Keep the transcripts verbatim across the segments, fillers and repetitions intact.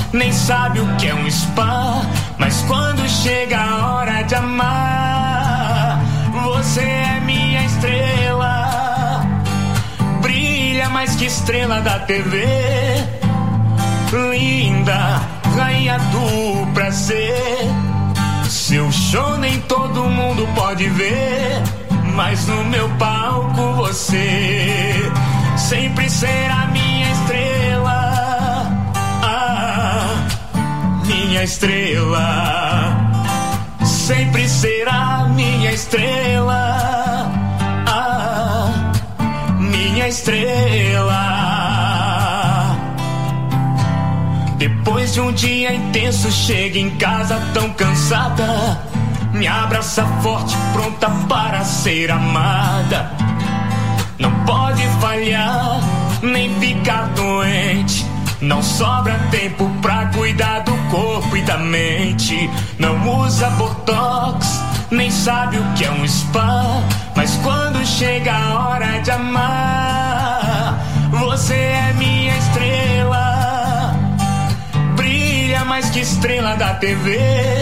nem sabe o que é um spa, mas quando chega a hora de amar, você é minha estrela, brilha mais que estrela da T V, linda, rainha do prazer. Seu show nem todo mundo pode ver, mas no meu palco você sempre será minha estrela, ah, minha estrela, sempre será minha estrela, ah, minha estrela. Depois de um dia intenso, chega em casa tão cansada, me abraça forte, pronta para ser amada. Não pode falhar, nem ficar doente. Não sobra tempo pra cuidar do corpo e da mente. Não usa botox, nem sabe o que é um spa, mas quando chega a hora de amar, você é minha estrela, brilha mais que estrela da T V,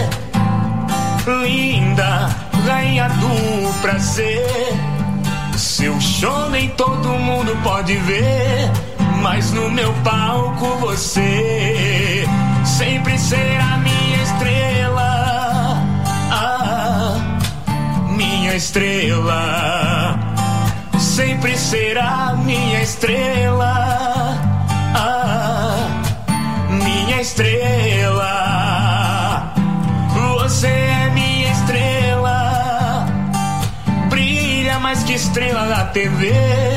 linda, rainha do prazer. Seu show nem todo mundo pode ver, mas no meu palco você sempre será minha estrela, ah, minha estrela, sempre será minha estrela, ah, minha estrela. Você é minha estrela, brilha mais que estrela da T V,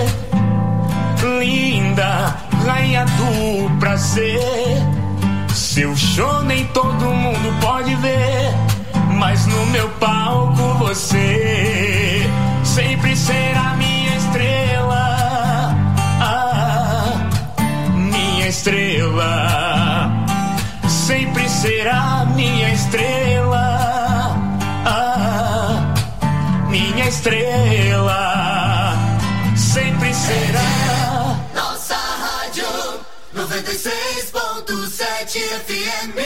linda, rainha do prazer. Seu show nem todo mundo pode ver, mas no meu palco você sempre será minha estrela, ah, minha estrela, sempre será minha estrela, ah, minha estrela, sempre será. Nossa rádio noventa e seis ponto sete F M.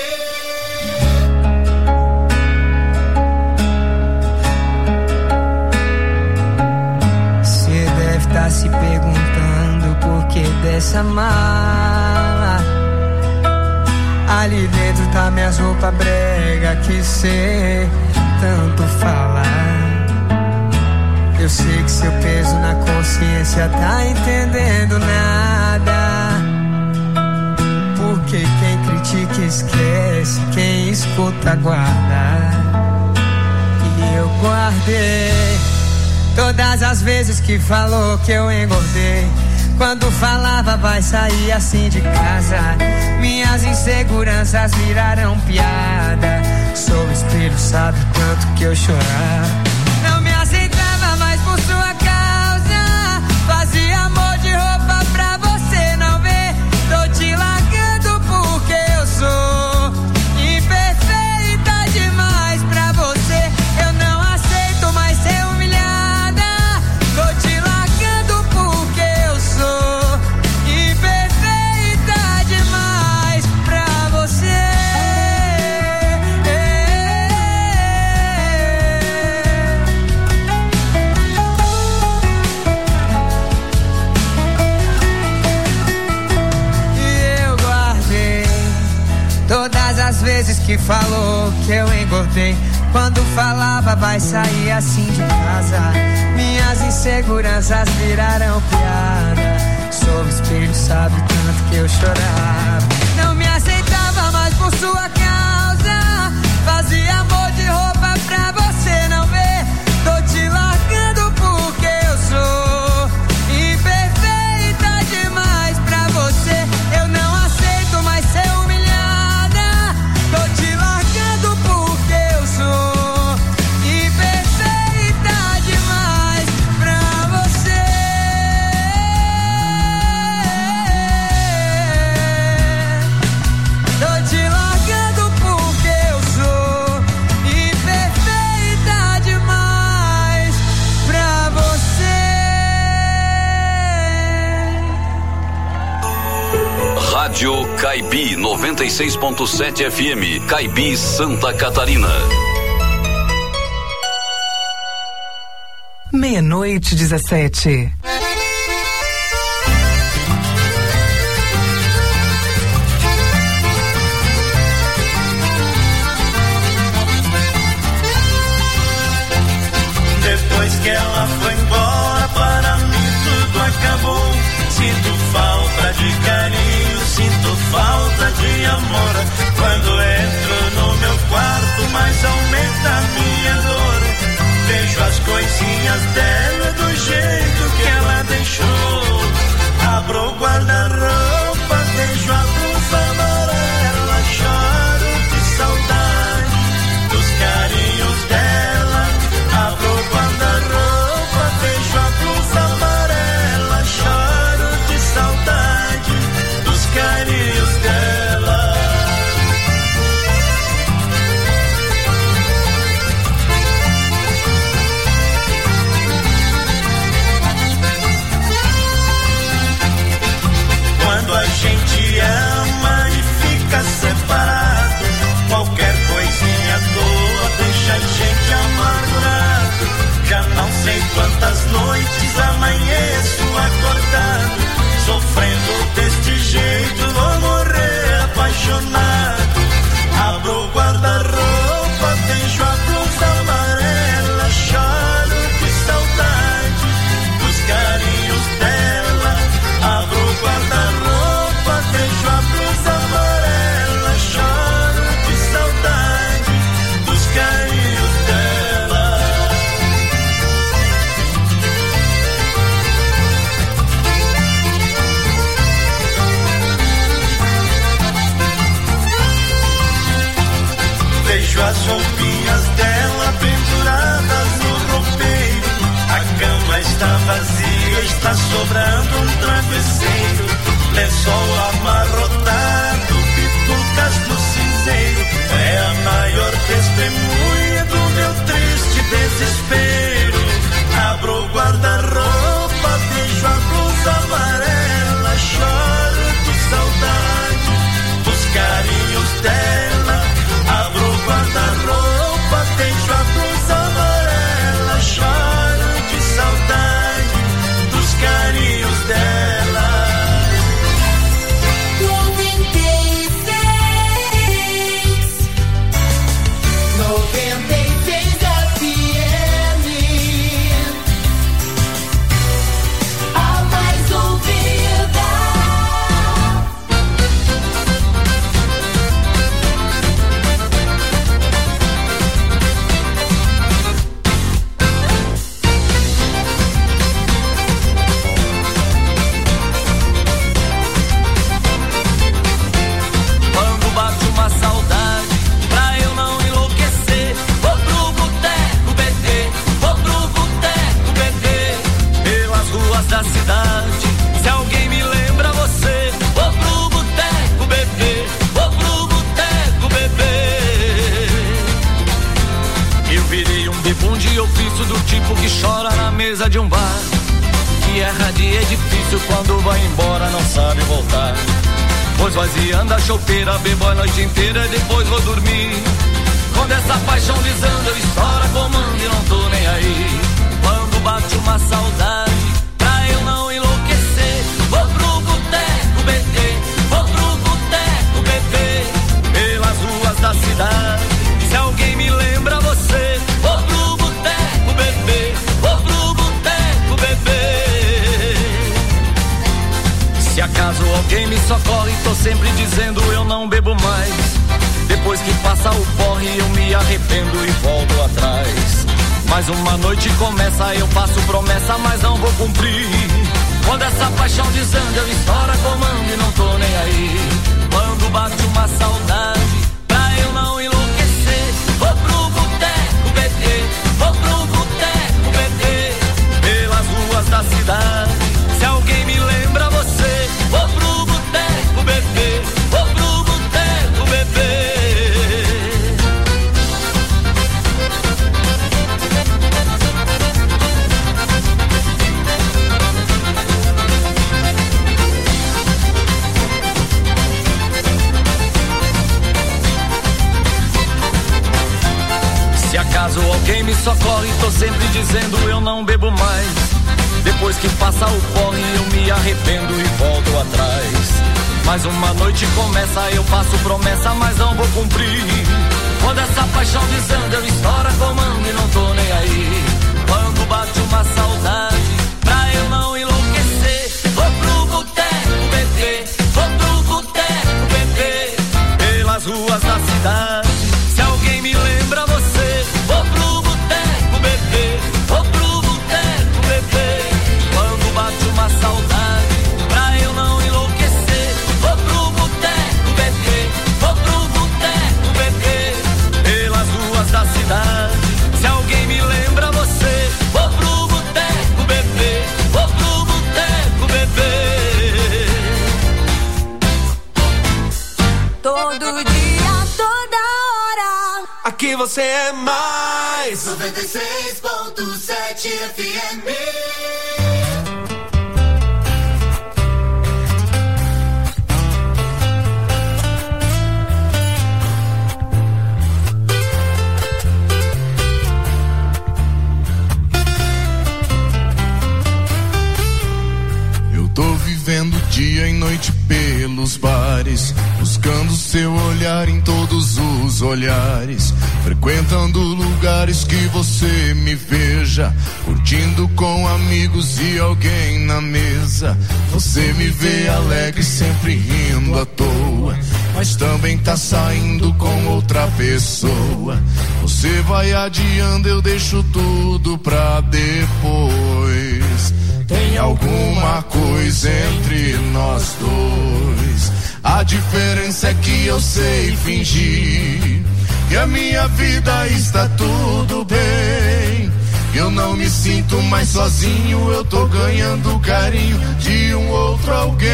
Cê deve tá se perguntando por que dessa mala. Ali dentro tá minhas roupas brega que cê tanto fala. Eu sei que seu peso na consciência tá entendendo nada. Porque quem critica esquece, quem escuta guarda. E eu guardei todas as vezes que falou que eu engordei. Quando falava vai sair assim de casa, minhas inseguranças viraram piada. Sou espelho, sabe tanto que eu chorava. Não me aceitava mais por sua causa, fazia amor de roupa pra você não ver. Tô te largando porque eu sou imperfeita demais pra você. Eu não aceito mais ser humilhada. Tô te largando porque eu sou imperfeita demais pra você. Todas as vezes que falou que eu engordei. Quando falava vai sair assim de casa, minhas inseguranças viraram piada. Sou espelho, sabe tanto que eu chorava. Não me aceitava mais por sua causa, fazia amor de roupa pra você não ver. Tô te largando porque eu sou imperfeita demais pra você. Eu não aceito mais ser humilhada. Tô te largando porque eu sou imperfeita demais pra você. Tô te largando porque eu sou imperfeita demais pra você. Rádio Caibi noventa e seis ponto sete F M, Caibi, Santa Catarina. Meia-noite, dezessete. Depois que ela foi embora, para mim tudo acabou. Sinto falta de carinho, sinto falta de amor. Quando entro no meu quarto, mais aumenta a minha dor. Vejo as coisinhas dela do jeito que ela deixou. Abro o guarda-roupa, vejo a blusa amarela. Choro de saudade dos carinhos dela. Abro o guarda-roupa, vejo a blusa amarela. Choro de saudade dos carinhos dela. Quando a gente ama e fica separado, qualquer coisinha boa deixa a gente amargurado. Já não sei quantas noites amanheço acordado, sofrendo deste jeito, vou morrer apaixonado. Abro o guarda-roupa, vejo a blusa amarela. Choro de saudade dos carinhos dela. Abro o guarda-roupa, vejo a blusa amarela. Choro de saudade dos carinhos dela. Vejo as roupinhas dela penduradas no roupeiro. A cama está vazia, está sobrando um travesseiro. Lençol amarrotado, pitucas no cinzeiro. É a maior testemunha do meu triste desespero. Abro o guarda-roupa, vejo a blusa amarela. Choro de saudade dos carinhos dela. Abro o guarda-roupa, vejo a blusa amarela. Choro de saudade dos carinhos dela. noventa e seis, noventa e seis F M, a mais ouvida. Quando bate uma saudade, pra eu não enlouquecer, vou pro boteco beber, vou pro boteco beber, pelas ruas da cidade. Se alguém me lembra você, vou pro boteco beber, vou pro boteco beber. Eu virei um bebum de ofício, do tipo que chora na mesa de um bar, que erra de edifício, quando vai embora não sabe voltar. Pois vaziando a chopeira, bebo a noite inteira e depois vou dormir. Quando essa paixão desanda, eu estouro a comando e não tô nem aí. Quando bate uma saudade, pra eu não enlouquecer, vou pro boteco beber, vou pro boteco beber, pelas ruas da cidade. Se alguém me lembra você, vou pro boteco beber, vou pro boteco beber. Se acaso alguém me socorre, tô sempre dizendo eu não bebo mais. Depois que passa o porre, eu me arrependo e volto atrás. Mais uma noite começa, eu faço promessa, mas não vou cumprir. Quando essa paixão desanda, eu estouro a comando e não tô nem aí. Quando bate uma saudade, pra eu não enlouquecer, vou pro boteco beber, vou pro boteco beber, pelas ruas da cidade. Se alguém me lembra você, vou pro boteco beber, vou pro boteco beber. caso alguém me socorre, tô sempre dizendo eu não bebo mais. Depois que passa o porre eu me arrependo e volto atrás. Mais uma noite começa, eu faço promessa, mas não vou cumprir. Quando essa paixão desanda, eu estouro a comando e não tô nem aí. Quando bate uma saudade, pra eu não enlouquecer, vou pro boteco beber, vou pro boteco beber, pelas ruas da cidade. Se alguém me lembra você, vou pro boteco beber, vou pro boteco beber. Quando bate uma saudade, pra eu não enlouquecer, vou pro boteco beber, vou pro boteco beber, pelas ruas da cidade. Se alguém me lembra você, vou pro boteco beber, vou pro boteco beber. Todo dia, toda hora. Aqui você é mais noventa e seis ponto sete F M. Vivendo dia e noite pelos bares, buscando seu olhar em todos os olhares, frequentando lugares que você me veja, curtindo com amigos e alguém na mesa. Você me vê alegre, sempre rindo à toa, mas também tá saindo com outra pessoa. Você vai adiando, eu deixo tudo pra depois. Tem alguma coisa entre nós dois. A diferença é que eu sei fingir que a minha vida está tudo bem. Eu não me sinto mais sozinho, eu tô ganhando o carinho de um outro alguém.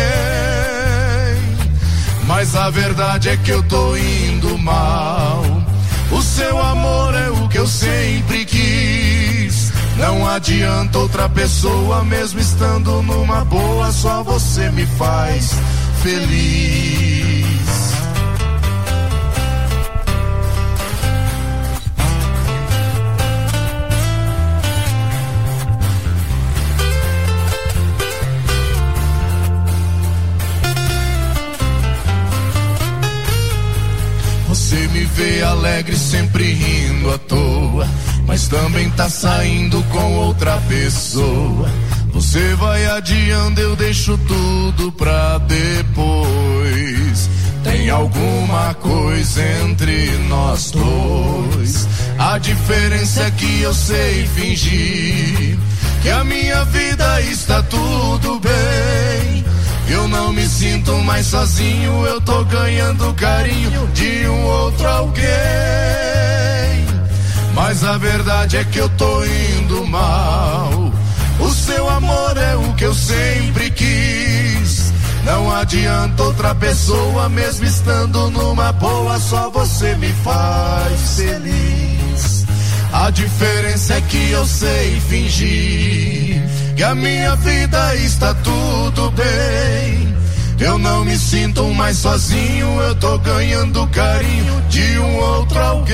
Mas a verdade é que eu tô indo mal. O seu amor é o que eu sempre quis. Não adianta outra pessoa, mesmo estando numa boa, só você me faz feliz. Você me vê alegre, sempre rindo à toa, mas também tá saindo com outra pessoa. Você vai adiando, eu deixo tudo pra depois. Tem alguma coisa entre nós dois. A diferença é que eu sei fingir que a minha vida está tudo bem. Eu não me sinto mais sozinho, eu tô ganhando o carinho de um outro alguém. Mas a verdade é que eu tô indo mal. O seu amor é o que eu sempre quis. Não adianta outra pessoa, mesmo estando numa boa, só você me faz feliz. A diferença é que eu sei fingir que a minha vida está tudo bem. Eu não me sinto mais sozinho, eu tô ganhando o carinho de um outro alguém.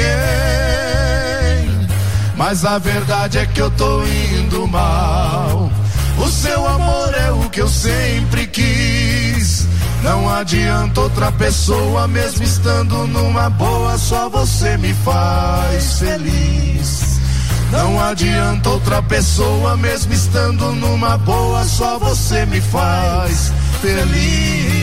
Mas a verdade é que eu tô indo mal. O seu amor é o que eu sempre quis. Não adianta outra pessoa, mesmo estando numa boa, só você me faz feliz. Não adianta outra pessoa, mesmo estando numa boa, só você me faz feliz.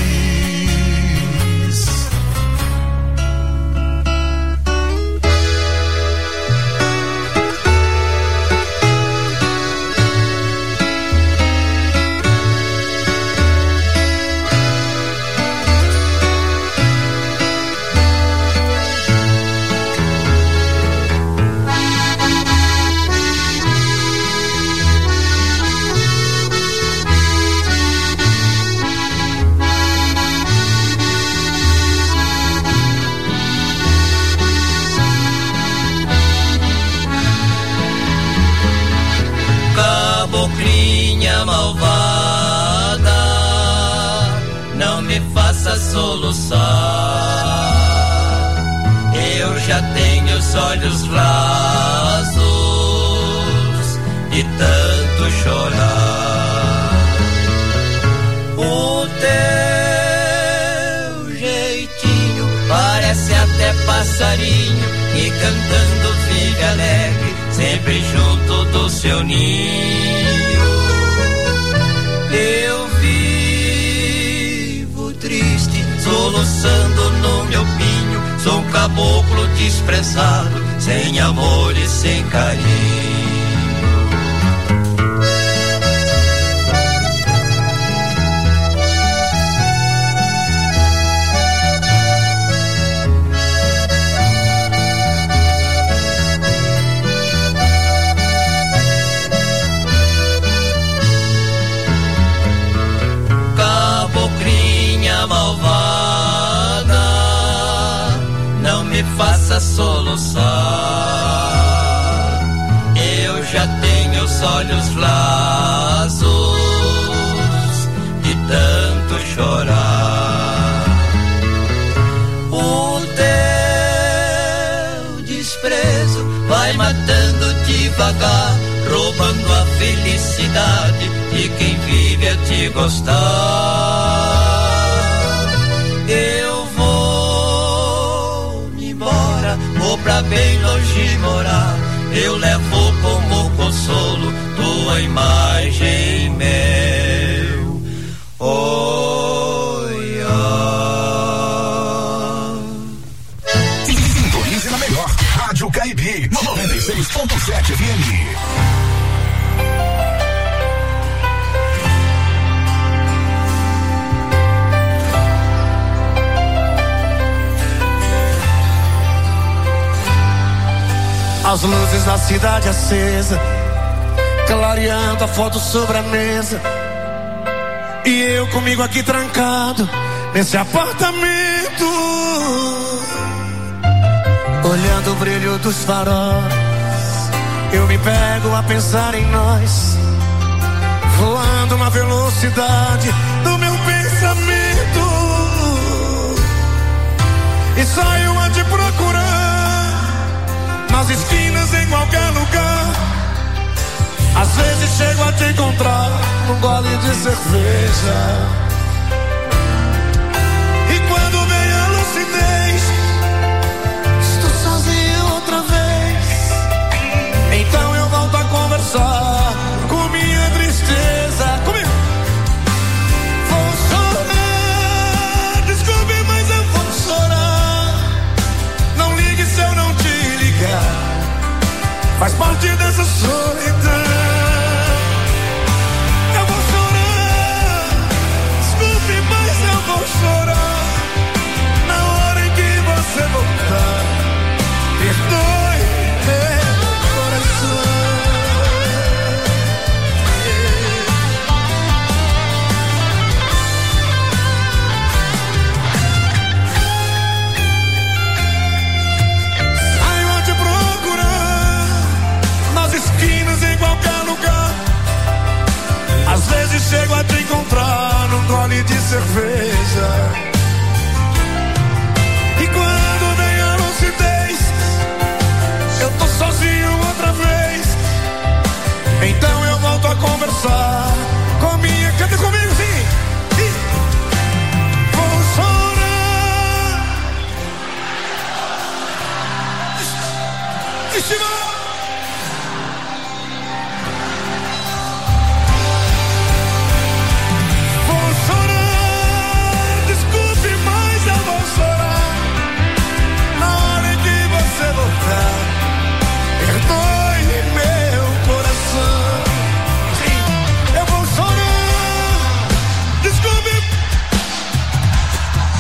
Malvada, não me faça soluçar. Eu já tenho olhos rasos de tanto chorar. O teu jeitinho parece até passarinho que cantando vive alegre, sempre junto do seu ninho. Eu vivo triste, soluçando no meu pinho, sou um caboclo desprezado, sem amor e sem carinho. Faça soluçar, eu já tenho os olhos rasos de tanto chorar. O teu desprezo vai matando devagar, roubando a felicidade de quem vive a te gostar. Eu vou pra bem longe morar, eu levo como consolo tua imagem meu olhar. Sintonize na melhor Rádio Caibi noventa e seis ponto sete F M. As luzes da cidade acesa, clareando a foto sobre a mesa, e eu comigo aqui trancado nesse apartamento, olhando o brilho dos faróis. Eu me pego a pensar em nós, voando uma velocidade do meu pensamento, e saio a te procurar nas esquinas, em qualquer lugar. Às vezes chego a te encontrar num gole de cerveja, e quando vem a lucidez, estou sozinho outra vez. Então eu volto a conversar com minha tristeza. Comigo. Vou chorar, desculpe, mas eu vou chorar. Não ligue se eu não te ligar, faz parte dessa solidão. Eu vou chorar, desculpe, mas eu vou chorar. Na hora em que você voltar, perdoe meu coração. Esquinas, em qualquer lugar. Às vezes chego a te encontrar num gole de cerveja, e quando vem a lucidez, eu tô sozinho outra vez. Então eu volto a conversar com minha... Canta comigo, sim! E... Vou chorar. Estima. Perdoe meu coração. Sim, eu vou chorar. Desculpe.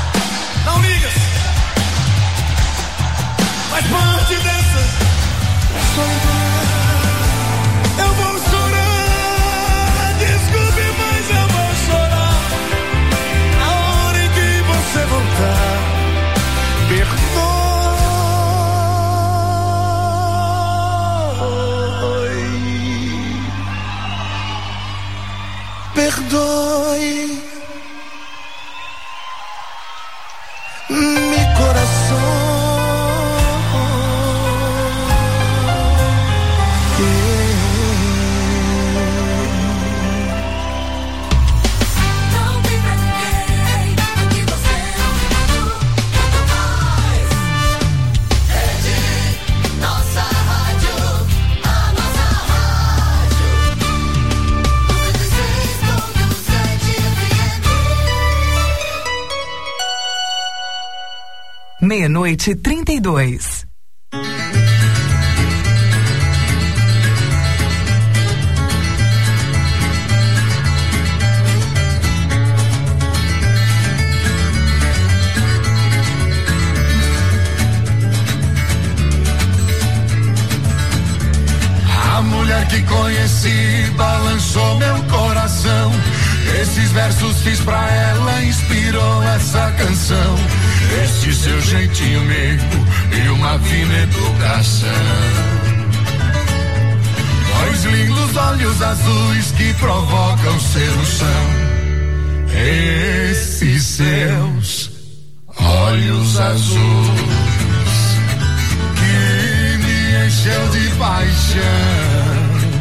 Não liga. Faz parte dessa Meia-noite e trinta e dois. A mulher que conheci balançou meu coração. Esses versos fiz pra ela, inspirou essa canção. Esse seu jeitinho mesmo e uma fina educação. Dois lindos olhos azuis que provocam sedução. Esses seus olhos azuis que me encheu de paixão.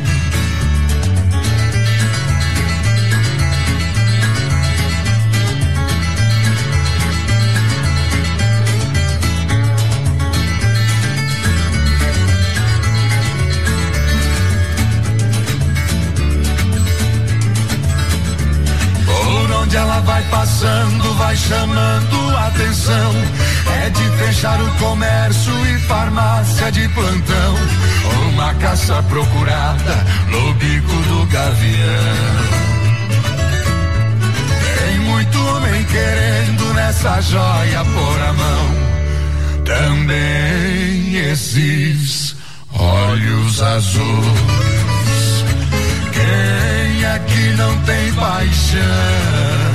Onde ela vai passando, vai chamando a atenção. É de fechar o comércio e farmácia de plantão. Uma caça procurada no bico do gavião. Tem muito homem querendo nessa joia pôr a mão. Também esses olhos azuis. Quem aqui não tem paixão?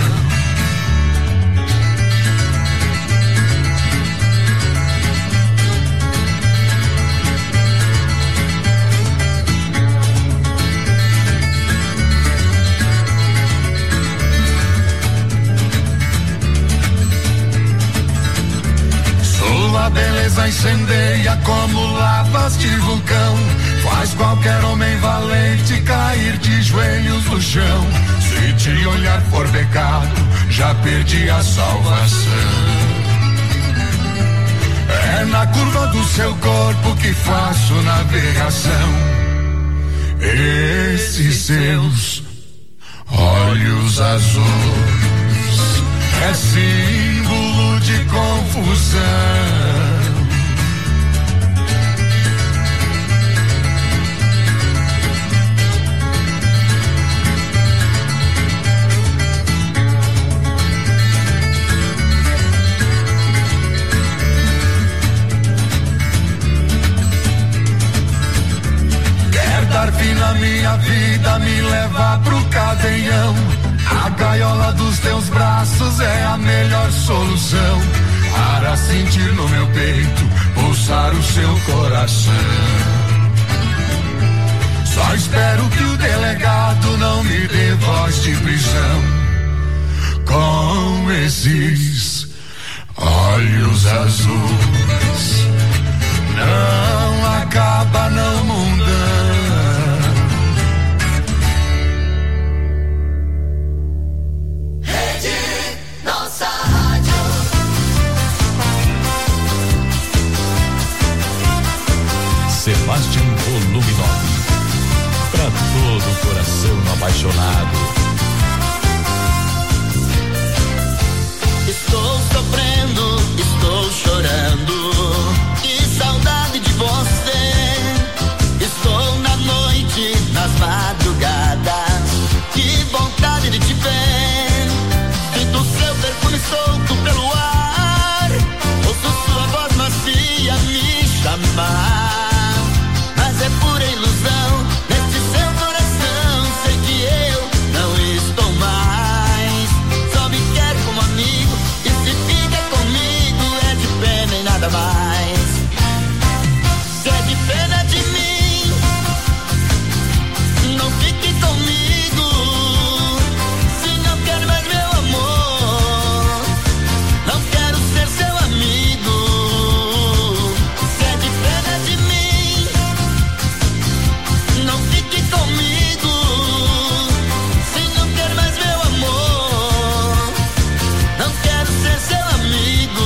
Sua beleza incendeia como lavas de vulcão. Faz qualquer homem valente cair de joelhos no chão. Se te olhar for pecado, já perdi a salvação. É na curva do seu corpo que faço navegação. Esses seus olhos azuis é símbolo de confusão. Dar fim na minha vida, me levar pro cadeião. A gaiola dos teus braços é a melhor solução para sentir no meu peito pulsar o seu coração. Só espero que o delegado não me dê voz de prisão. Com esses olhos azuis não acaba não mundão. Sebastian Volume nove. Pra todo o coração apaixonado. Estou sofrendo, estou chorando. Que saudade de você. Estou na noite, nas madrugadas. Que vontade de te ver. Sinto seu perfume solto pelo ar. Ouço sua voz macia me chamar. É pura ilusão, nesse seu coração. Sei que eu não estou mais. Só me quer como amigo. E se fica comigo é de pena e nada mais. Se é de pena de mim, não fique comigo. Se não quer mais meu amor, não quero ser seu amigo. Se é de pena de mim, não fique comigo. Se não quer mais meu amor, não quero ser seu amigo.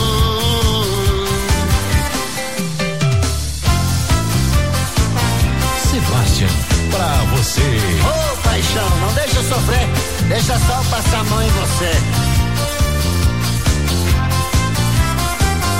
Sebastian, pra você. Ô oh, paixão, não deixa eu sofrer. Deixa só passar a mão em você.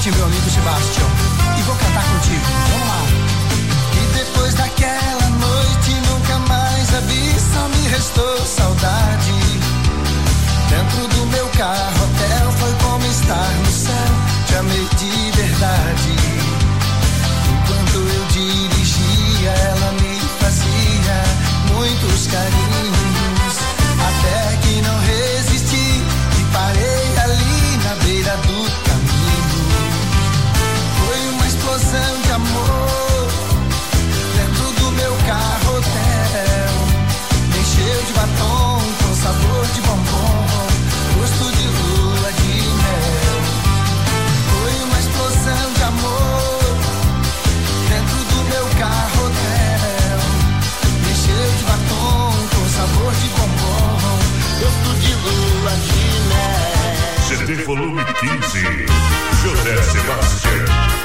noite, meu amigo Sebastião, e vou cantar contigo. Vamos lá. E depois daquela noite nunca mais a vi, só me restou saudade. Dentro do meu carro, hotel, foi como estar no céu, te amei de verdade. Enquanto eu dirigia, ela me fazia muitos carinhos, até que não resisti e parei ali na beira do caminho. Foi uma explosão de amor dentro do meu carro hotel, me encheu de batom com sabor de bombom, gosto de lua de mel. Foi uma explosão de amor dentro do meu carro hotel, me encheu de batom com sabor de bombom, gosto de lua de mel. C D volume quinze, José Sebastião.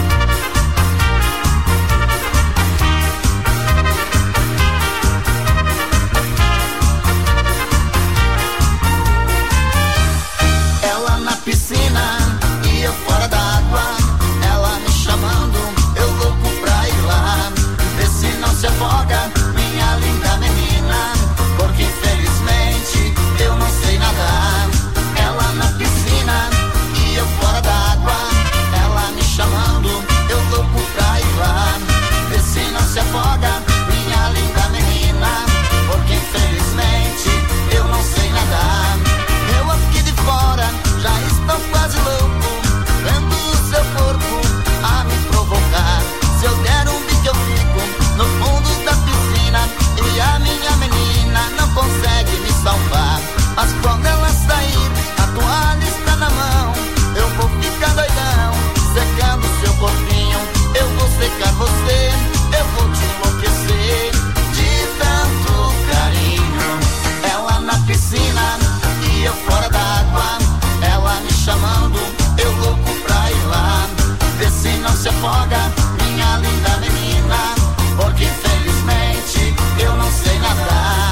Piscina e eu fora d'água, ela me chamando, eu louco pra ir lá, vê se não se afoga, minha linda menina, porque infelizmente eu não sei nadar. Ela na piscina e eu fora d'água, ela me chamando, eu louco pra ir lá, vê se não se afoga, minha linda menina, porque infelizmente eu não sei nadar. Eu aqui de fora já estou quase louco, vendo o seu corpo a me provocar. Se eu der um bico eu fico no fundo da piscina, e a minha menina não consegue me salvar. Mas quando ela sair, a toalha está na mão, eu vou ficar doidão, secando seu corpinho. Eu vou secar você, eu vou te enlouquecer de tanto carinho. Ela na piscina e eu fora d'água, ela me chamando, eu louco pra ir lá, vê se não se afoga, minha linda menina, porque infelizmente eu não sei nadar.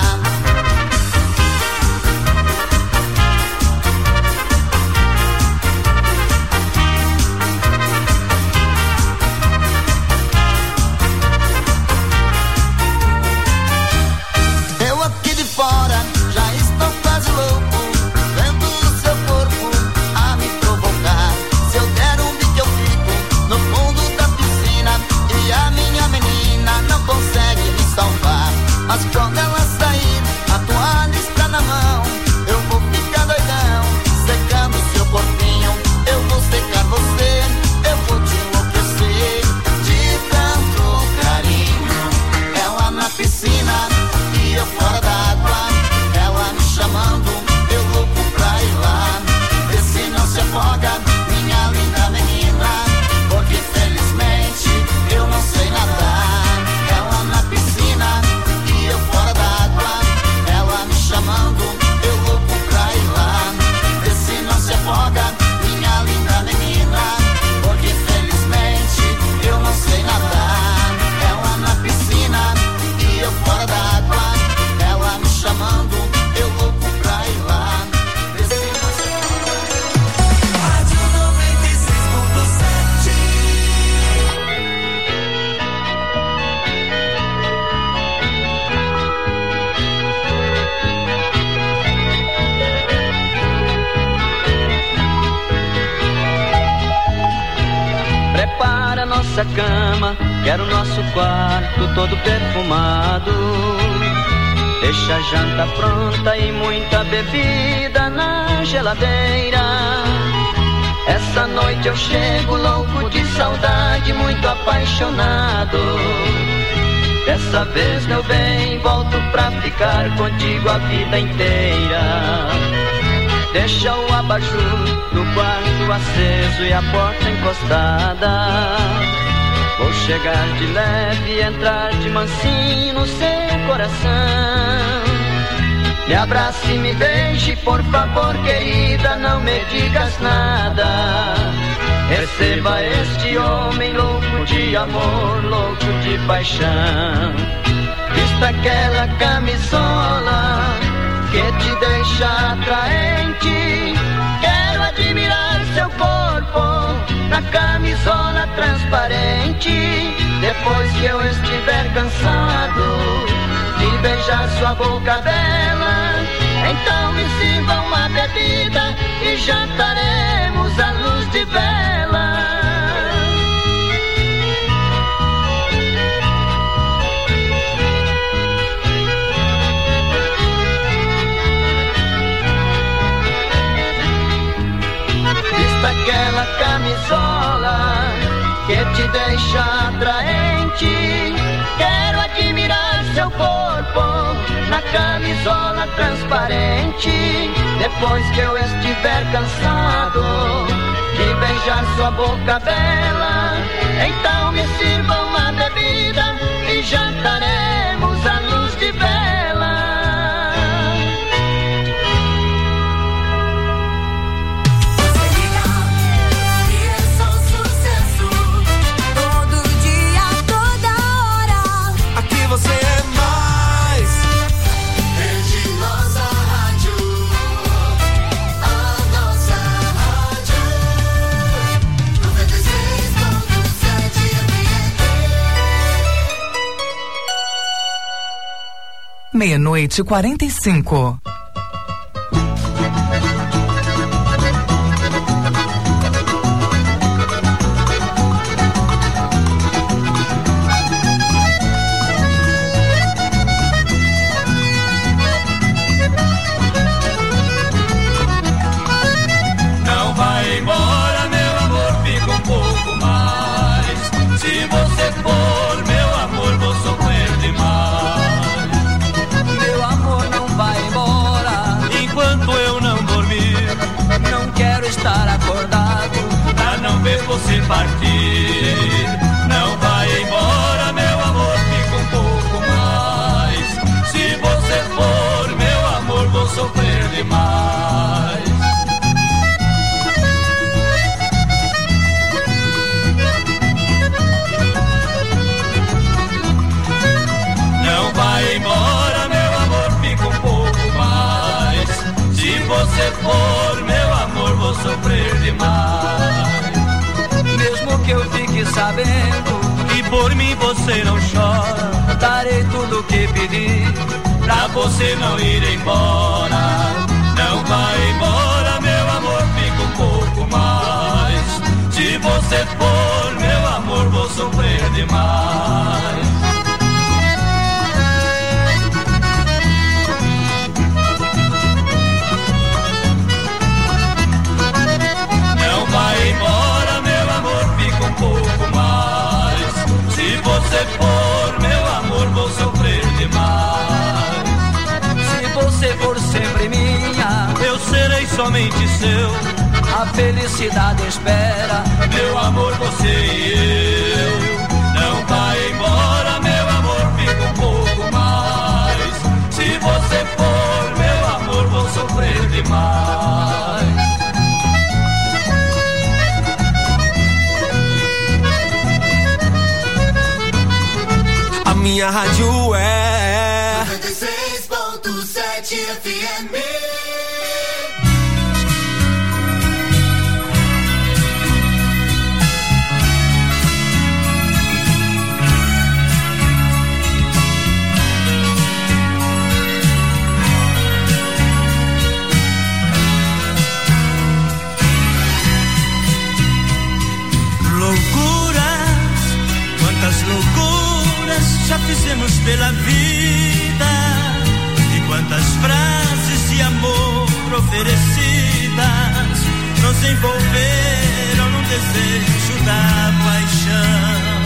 Eu aqui de fora já estou quase louco, vendo o seu corpo a me provocar. Se eu der um bico eu fico no fundo da piscina, e a minha menina não consegue me salvar. Mas quando ela sair, a toalha está na mão, eu vou ficar doidão, secando seu corpinho. Eu vou secar você, eu vou te enlouquecer de tanto carinho. Ela na piscina e eu fora d'água, ela me chamando, eu louco pra ir lá, vê se não se afoga, minha linda menina, porque infelizmente eu não sei nadar. Ela na piscina e eu fora d'água, ela me chamando, eu louco pra ir lá, vê se não se afoga, minha linda menina, porque infelizmente eu não sei nadar. Ela na piscina e eu fora d'água, ela me chamando, eu louco pra ir lá, vê se não se afoga. Rádio noventa e seis ponto sete. Prepara nossa cama, quero nosso quarto todo perfumado. Deixa a janta pronta e muita bebida na geladeira. Essa noite eu chego louco de saudade, muito apaixonado. Dessa vez, meu bem, volto pra ficar contigo a vida inteira. Deixa o abajur do quarto aceso e a porta encostada. Vou chegar de leve, entrar de mansinho no seu coração. Me abrace e me beije, por favor, querida, não me digas nada. Receba este homem louco de amor, louco de paixão. Vista aquela camisola que te deixa atraente. Quero admirar seu corpo na camisola transparente. Depois que eu estiver cansado de beijar sua boca bela, então me sirva uma bebida e jantaremos à luz de vela. Vista aquela camisola que te deixa atraente. Quero admirar seu corpo na camisola transparente. Depois que eu estiver cansado de beijar sua boca bela, então me sirva uma bebida e jantaremos à luz de vela. Você é mais Rede Nossa Rádio, a nossa rádio, noventa e seis ponto sete F M. Meia-noite e quarenta e cinco. Você partir, não vai embora, meu amor, fica um pouco mais. Se você for, meu amor, vou sofrer demais. Não vai embora, meu amor, fica um pouco mais. Se você for, meu amor, vou sofrer demais. Que eu fique sabendo que por mim você não chora, darei tudo que pedi pra você não ir embora. Não vai embora, meu amor, fica um pouco mais. Se você for, meu amor, vou sofrer demais. Não vai embora, meu amor, fica um pouco mais. Se você for, meu amor, vou sofrer demais. Se você for sempre minha, eu serei somente seu. A felicidade espera, meu amor, você e eu. Não vai embora, meu amor, fica um pouco mais. Se você for, meu amor, vou sofrer demais. Minha rádio é noventa e seis ponto sete F M. Loucuras, quantas loucuras já fizemos pela vida, e quantas frases de amor oferecidas nos envolveram no desejo da paixão.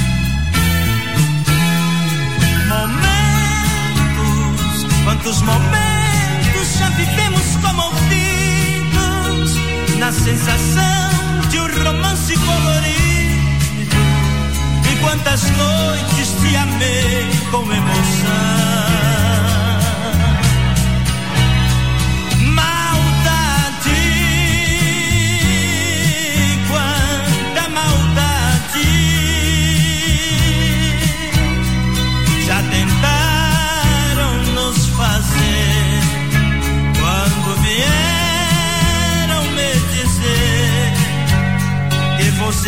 Momentos, quantos momentos já vivemos comovidos na sensação de um romance colorido, e quantas noites te amei com emoção. Maldade, quanta maldade, já tentaram nos fazer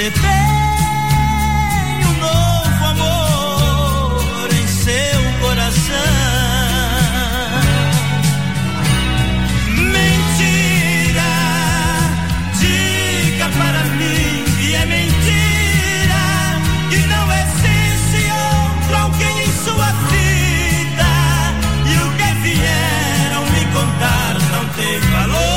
você tem um novo amor em seu coração. Mentira, diga para mim que é mentira, que não existe outro alguém em sua vida, e o que vieram me contar não tem valor.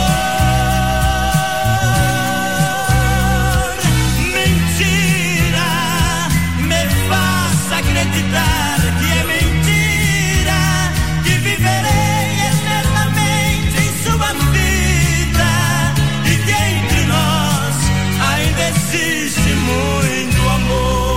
Acreditar que é mentira, que viverei eternamente em sua vida, e que entre nós ainda existe muito amor.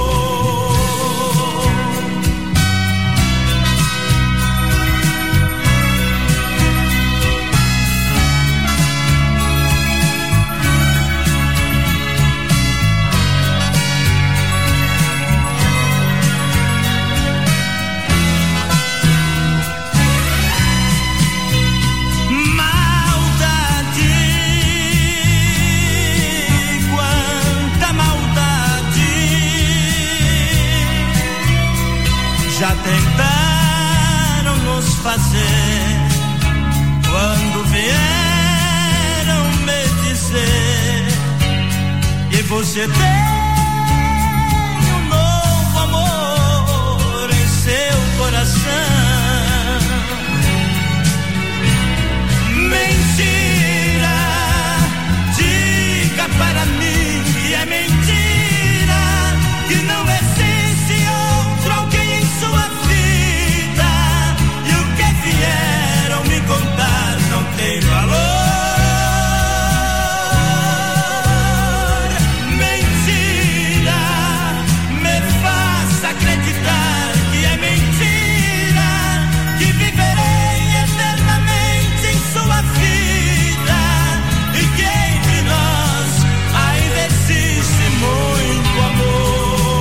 Já tentaram nos fazer quando vieram me dizer que você tem um novo amor em seu coração. Mentira, diga para mim que é mentira, que não existe outro alguém em sua vida, e o que vieram me contar não tem valor. Mentira, me faça acreditar que é mentira, que viverei eternamente em sua vida, e que entre nós ainda existe muito amor.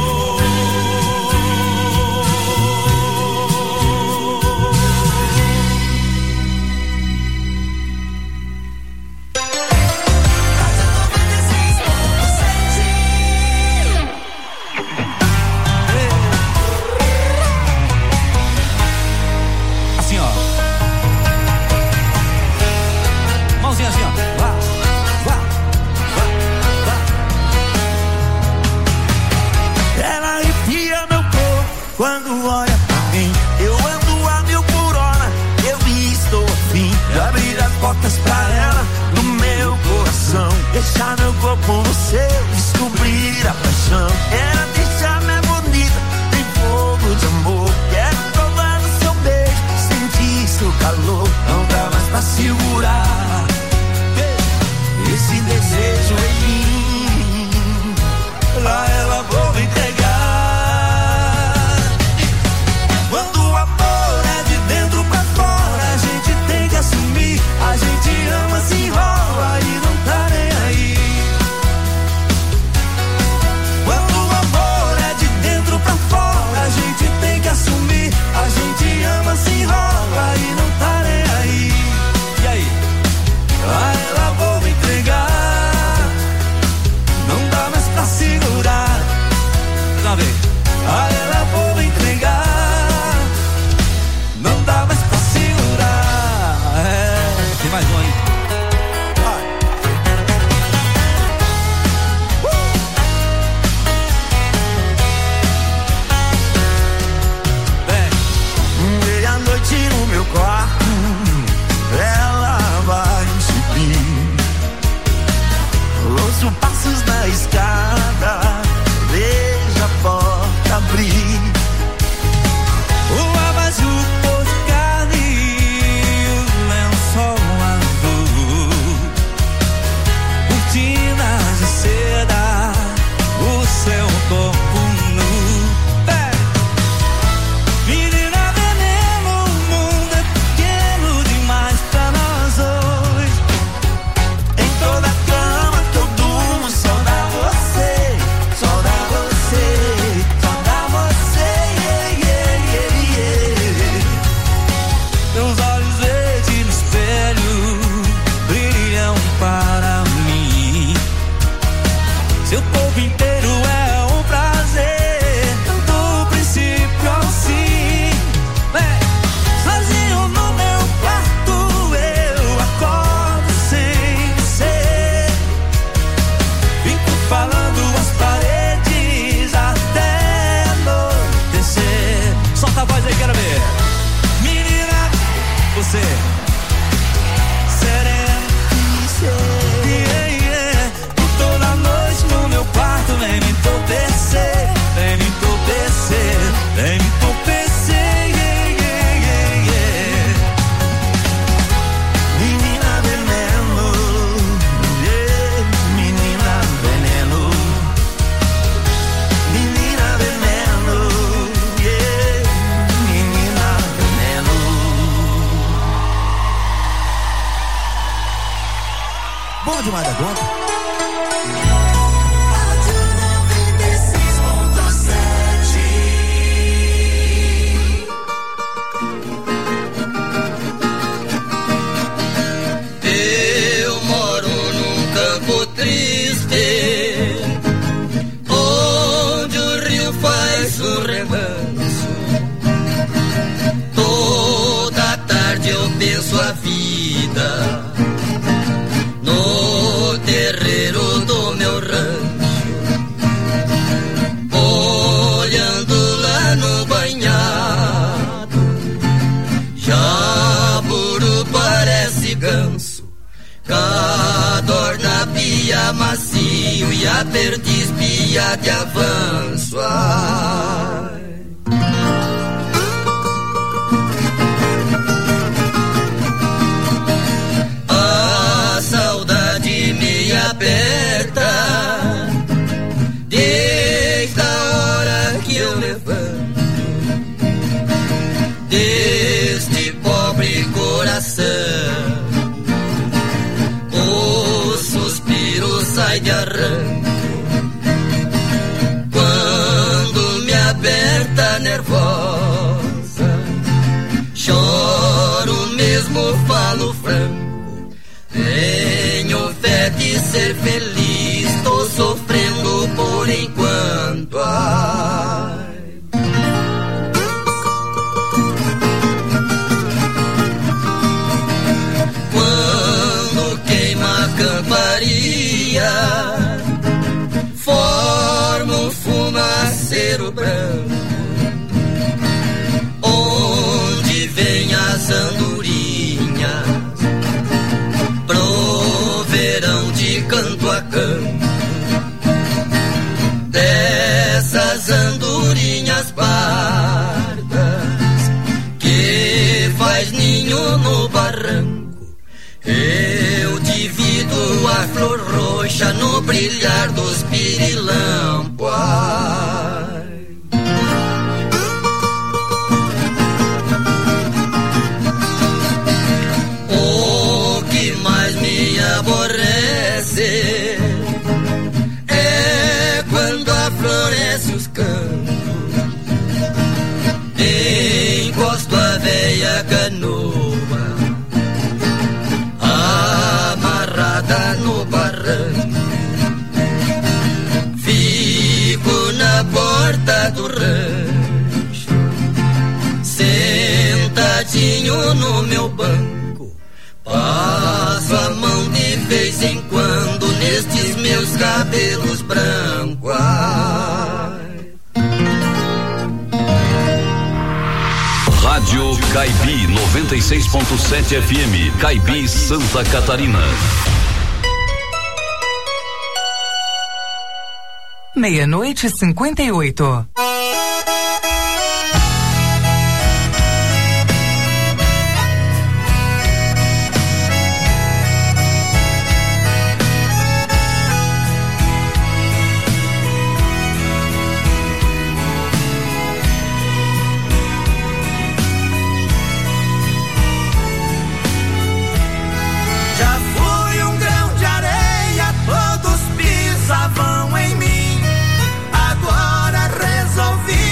Assim, ó. Mãozinha assim, ó. Vá, vá, vá, vá. Ela arrepia meu corpo quando olha pra mim. Eu ando a mil por hora, eu estou afim de abrir as portas pra ela no meu coração. Deixar meu corpo no seu, descobrir a paixão. Ela deixa-me é bonita, tem fogo de amor. Quero provar o seu beijo, sentir seu calor. Não dá mais pra segurar esse desejo em mim. Pra ela vou entregar. Quando o amor é de dentro pra fora, a gente tem que assumir. A gente ama, se enrola e não tá nem aí. Quando o amor é de dentro pra fora, a gente tem que assumir. A gente ama, se enrola e não tá nem aí. E aí? A ela vou me entregar. Não dá mais pra segurar bom demais da conta. Eu moro num campo triste, onde o rio faz o remanso. Toda tarde eu penso a vida no terreiro do meu rancho, olhando lá no banhado. Jaburu parece ganso, cadorna pia macio e a perdiz pia de avanço. Ai. A saudade me aperta desde a hora que eu levanto deste pobre coração. O suspiro sai de arranco quando me aperta nervosa. Choro mesmo, falo franco. Tenho fé de ser feliz, tô sofrendo por enquanto. Ai. Quando queima a camparia, forma um fumaceiro branco, onde vem as andorinhas pro verão de canto a canto. Dessas andorinhas pardas que faz ninho no barranco, eu divido a flor roxa no brilhar dos pirilampos. O que mais me aborrece é quando afloresce os campos, encosto a veia canoa amarrada no barranco, fico na porta do rancho, sentadinho no meu banco, passo a mão de vez em quando nestes meus cabelos brancos. Ai. Rádio Caibi noventa e seis ponto sete F M, Caibi, Santa Catarina. Meia-noite e cinquenta e oito. Pisavam em mim, agora resolvi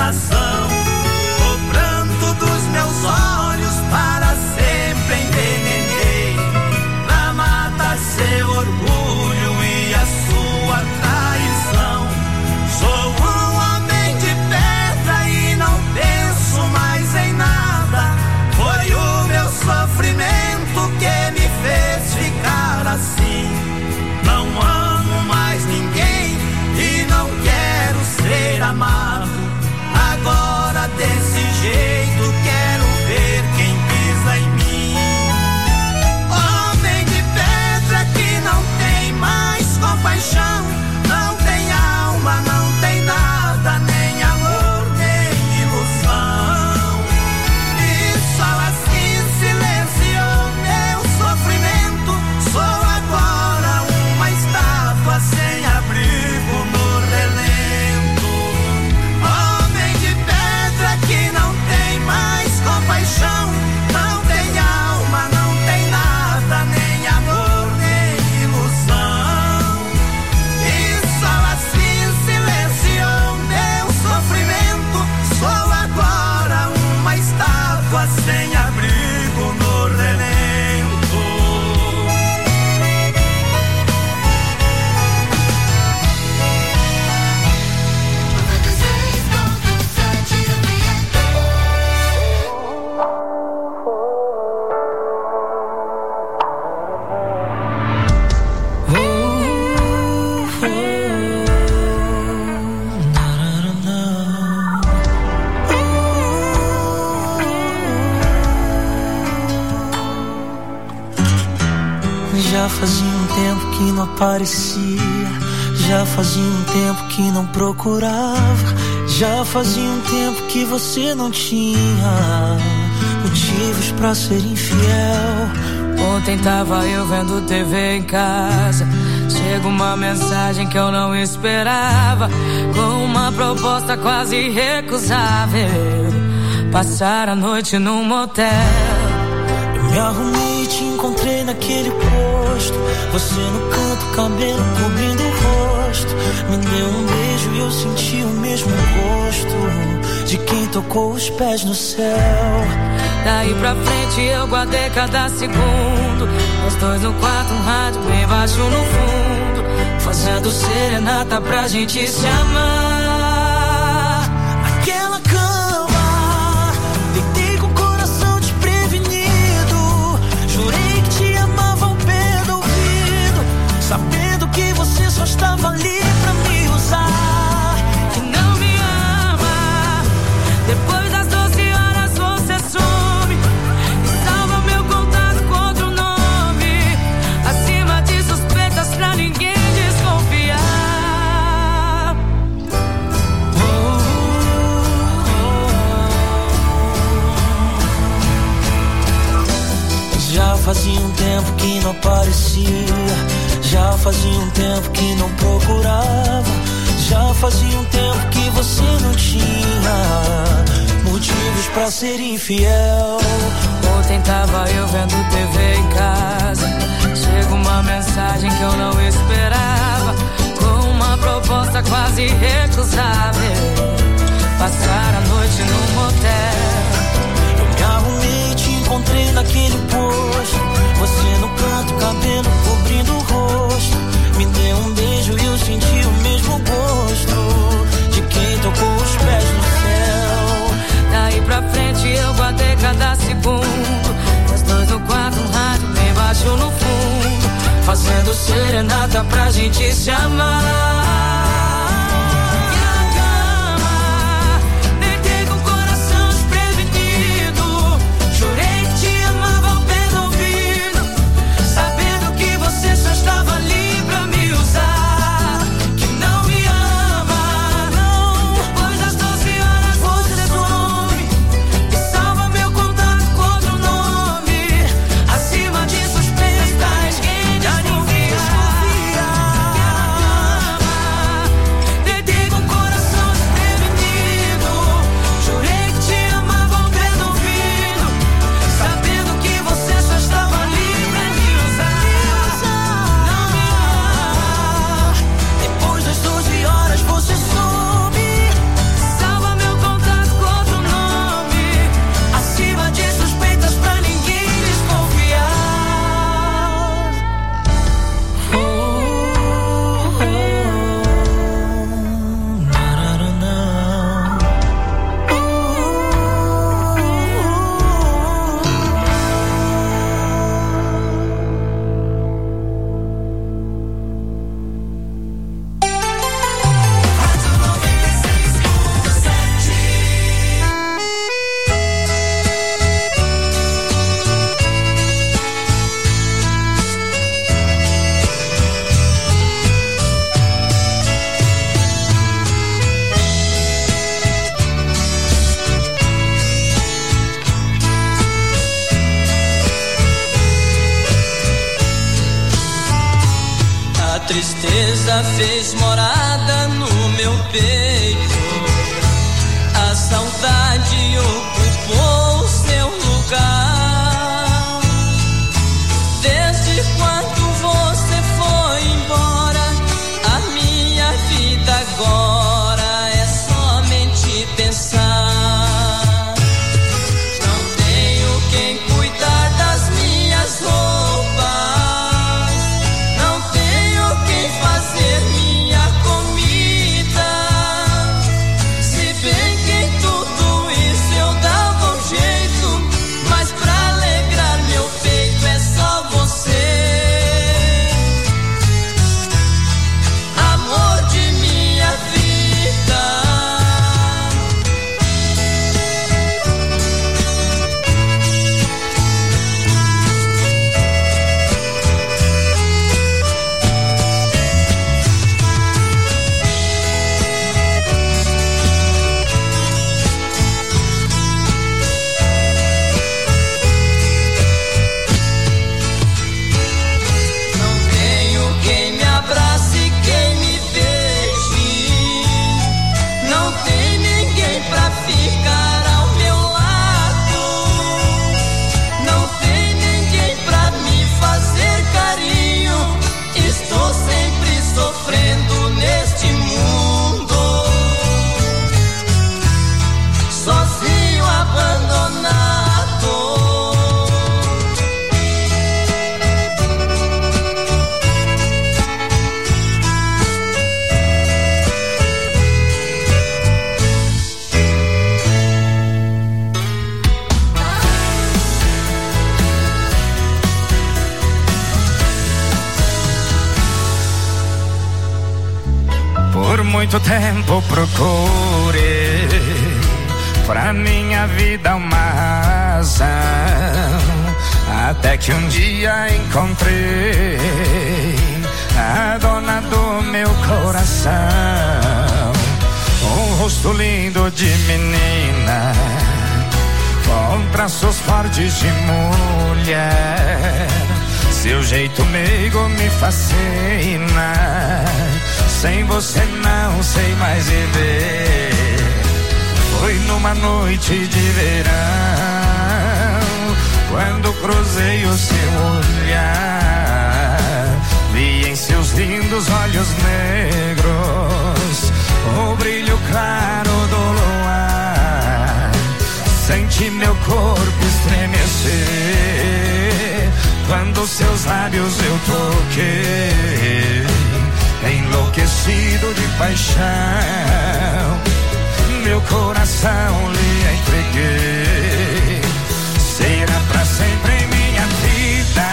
condenação. O pranto dos meus olhos para sempre envenenei, pra matar seu orgulho e a sua traição. Sou um homem de pedra e não penso mais em nada. Foi o meu sofrimento que me fez ficar assim. Não amo mais ninguém e não quero ser amado. Agora desse jeito quero ver quem pisa em mim. Homem de pedra que não tem mais compaixão, não tem alma, não tem nada, nem amor, nem ilusão. E só assim silenciou meu sofrimento. Sou agora uma estátua sem abrigo no relento. Homem de pedra que não tem mais compaixão, não tem alma, não tem nada, nem amor, nem ilusão. E só assim silenciou meu sofrimento. Sou agora uma estátua sem abrigo no relento. Já fazia um tempo que não aparecia, já fazia um tempo que não procurava, já fazia um tempo que você não tinha motivos pra ser infiel. Ontem tava eu vendo T V em casa, chega uma mensagem que eu não esperava, com uma proposta quase irrecusável: passar a noite num motel. Eu me arrumei e te encontrei naquele posto, você no canto, cabelo cobrindo o rosto. Me deu um beijo e eu senti o mesmo gosto de quem tocou os pés no céu. Daí pra frente eu guardei cada segundo, nós dois no quarto, um rádio bem baixo no fundo, fazendo serenata pra gente se amar. Naquela cama, deitei com o coração desprevenido, jurei que te amava ao pé do ouvido, sabendo que você só estava ali pra me usar. Que não me ama, depois das doze horas você some e salva meu contato com outro nome, acima de suspeitas pra ninguém desconfiar. Oh, oh, oh. Já fazia um tempo que não aparecia, já fazia um tempo que não procurava, já fazia um tempo que você não tinha motivos pra ser infiel. Ontem tava eu vendo T V em casa, chega uma mensagem que eu não esperava, com uma proposta quase irrecusável: passar a noite num motel. Eu me arrumei e te encontrei naquele posto, você no canto, cabelo cobrindo o rosto. Me deu um beijo e eu senti o mesmo gosto de quem tocou os pés no céu. Daí pra frente eu guardei cada segundo, nós dois no quarto, um rádio bem baixo no fundo, fazendo serenata pra gente se amar. fez morada no meu peito. A saudade ocupou seu lugar. Desde quando você foi embora, a minha vida agora é somente pensar. Não tenho quem cuidar das minhas roupas, não tenho quem fazer minha comida. Se bem que em tudo isso eu dava um jeito, mas pra alegrar meu peito é só você. Amor de minha vida. Não tenho quem me abrace, quem me beije, não tem ninguém pra ficar ao meu lado, não tem ninguém pra me fazer carinho. Estou sempre sofrendo neste mundo, sozinho, abandonado. Por muito tempo procurei pra minha vida uma razão, até que um dia encontrei a dona do meu coração. Um rosto lindo de menina, com traços fortes de mulher. Seu jeito meigo me fascina, sem você não sei mais viver. Foi numa noite de verão, quando cruzei o seu olhar, vi em seus lindos olhos negros o brilho claro do luar. Senti meu corpo estremecer quando seus lábios eu toquei, enlouquecido de paixão, meu coração lhe entreguei. Será pra sempre em minha vida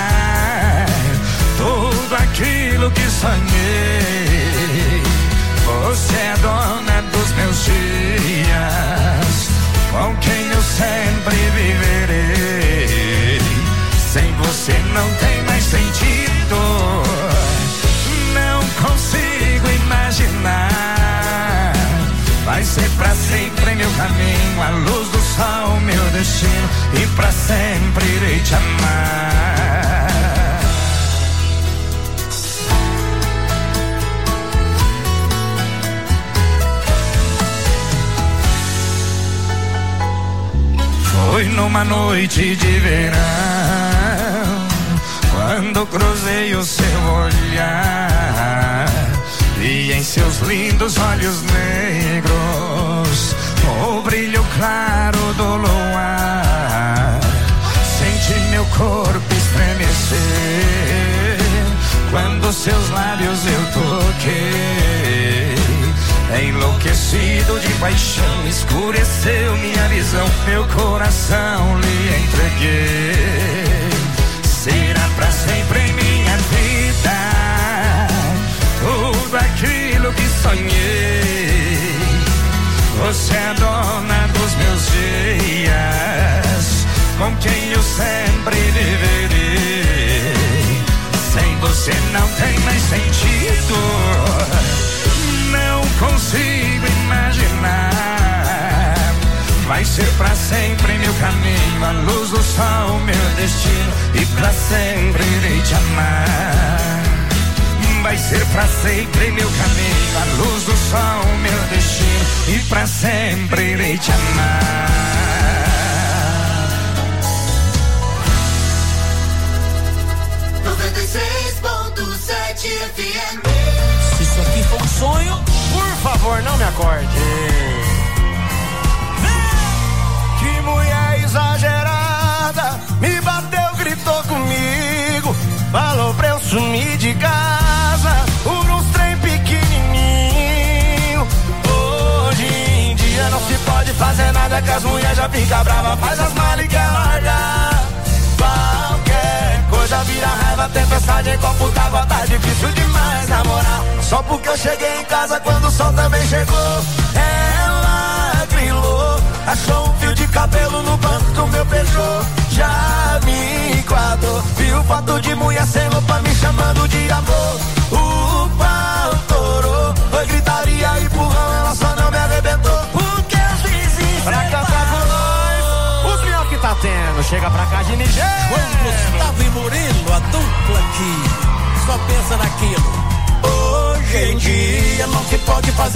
tudo aquilo que sonhei. Você é dona dos meus dias, com quem eu sempre viverei. Sem você não tem mais sentido, não consigo imaginar. Vai ser pra sempre meu caminho, a luz do sol, meu destino, e pra sempre irei te amar. Foi numa noite de verão, quando cruzei o seu olhar, vi em seus lindos olhos negros o brilho claro do luar. Senti meu corpo estremecer quando seus lábios eu toquei. Enlouquecido de paixão, escureceu minha visão, meu coração lhe entreguei. Será pra sempre em minha vida tudo aquilo que sonhei. Você é a dona dos meus dias, com quem eu sempre viverei. Sem você não tem mais sentido, não consigo imaginar. Vai ser pra sempre meu caminho, a luz do sol, meu destino, e pra sempre irei te amar. vai ser pra sempre meu caminho, a luz do sol, meu destino, e pra sempre irei te amar. noventa e seis ponto sete F M. Se isso aqui for um sonho, por favor, não me acorde. Que mulher exagerada, me bateu, gritou comigo, falou pra eu sumir de casa por uns trem pequenininho. Hoje em dia não se pode fazer nada, que as mulheres já ficam bravas, faz as malas e quer largar. Qualquer coisa vira raiva, tempestade em copo d'água, tá difícil demais namorar. Só porque eu cheguei em casa quando o sol também chegou. Ela grilou, achou um fio de cabelo no banco do meu Peugeot. Já me enquadrou, viu foto de mulher sem roupa me chamando de amor. O pau torou, foi gritaria e empurrão, ela só não me arrebentou. Porque os vizinhos pra cantar com nós, os melhores que tá tendo, chega pra cá de Nigéria. João Gustavo e Murilo, a dupla aqui, só pensa naquilo. Hoje em dia não se pode fazer